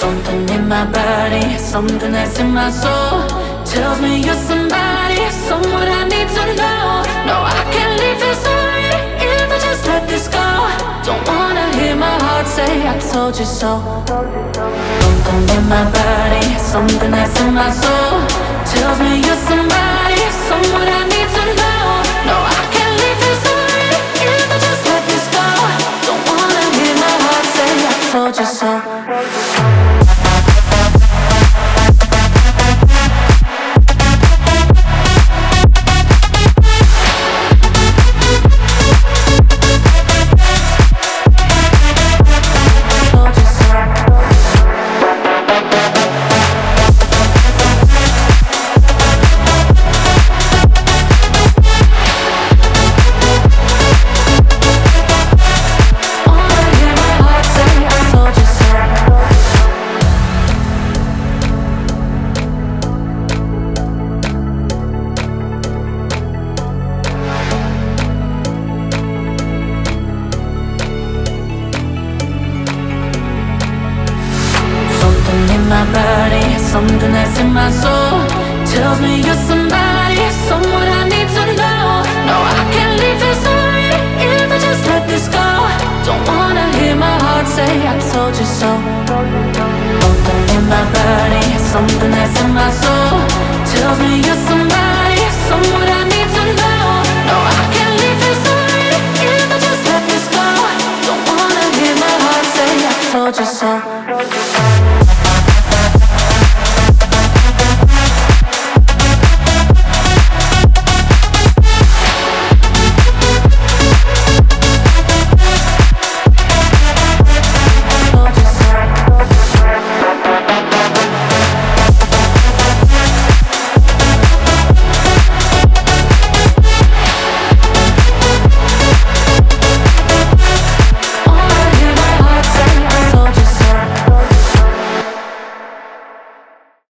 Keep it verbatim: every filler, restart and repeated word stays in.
Something in my body, something that's in my soul tells me you're somebody, someone I need to know. No, I can't leave this already if I just let this go. Don't wanna hear my heart say I told you so. Something in my body, something that's in my soul tells me you're somebody, someone I need to know. No, I can't leave this already if I just let this go. Don't wanna hear my heart say I told you so. My body, something that's in my soul tells me you're somebody, someone I need to know. No, I can't leave this already if I just let this go. Don't wanna hear my heart say I told you so. Something in my body, something that's in my soul tells me you're somebody, someone I need to know. No, I can't leave this already if I just let this go. Don't wanna hear my heart say I told you so.